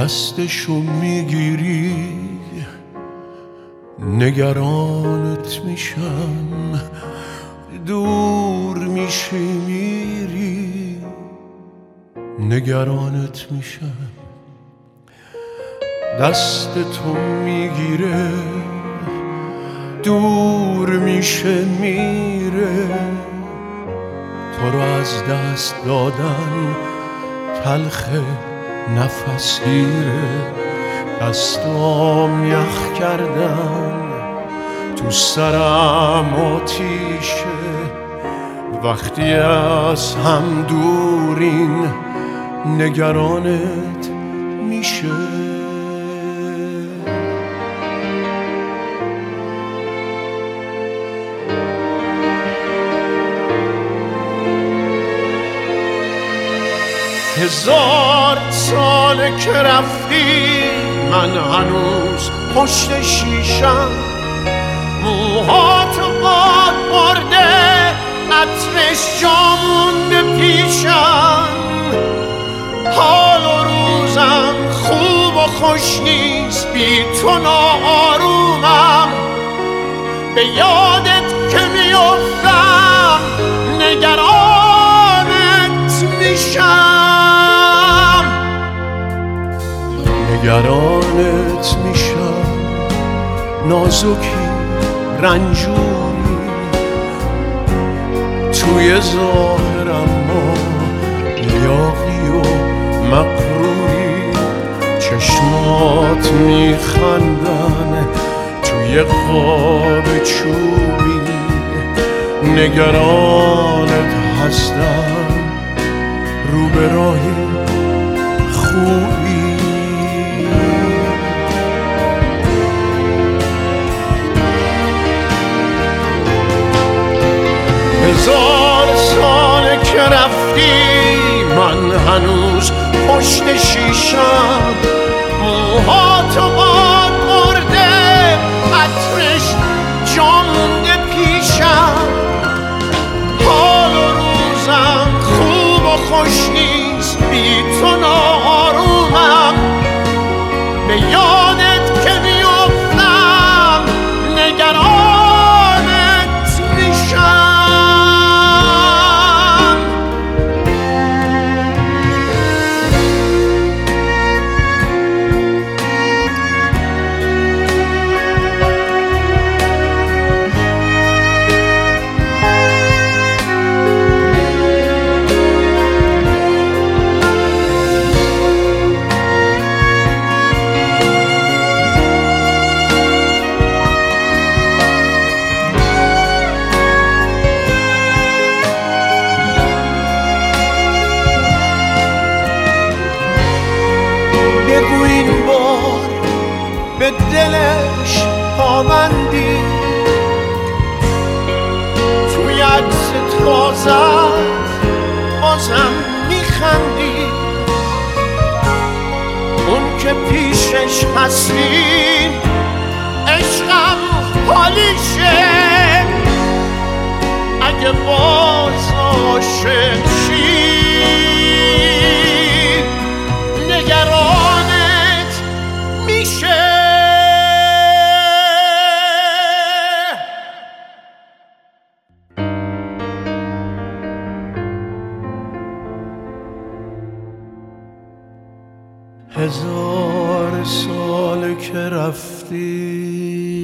دستشو میگیری نگرانت میشم، دور میشی میری نگرانت میشم. دست تو میگیره دور میشه میره، تو رو از دست دادن تلخه نفس گیره. دستام یخ کردن تو سرم آتیشه، وقتی از هم دورین نگرانت میشه. هزار ساله که رفتی من هنوز پشت شیشم، موهاتو باد برده عطرش جا مونده پیشم. حال و روزم خوب و خوش نیست بی تو ناآرومم، به یادت که میافتم نگرانت میشم. نگرانت میشم، نازکی رنجوری توی ظاهرم ما لیاقی و مقروری. چشمات میخندن توی خواب چوبی، نگرانت هستم رو به راهی خوبی. هزار ساله که رفتی من هنوز پشت شیشم، موهاتو باد برده عطرش جا مونده پیشم. حال و روزم خوب و خوش نیست بی تو ناآرومم، به یادت که میافتم نگرانت میشم. بگو این بار به دلش پابندی، توی عکس تازت بازم میخندی. اون که پیشش هستی عشقم حالیشه، اگه باز عاشق شی نگرانت میشه. هزار سال که رفتی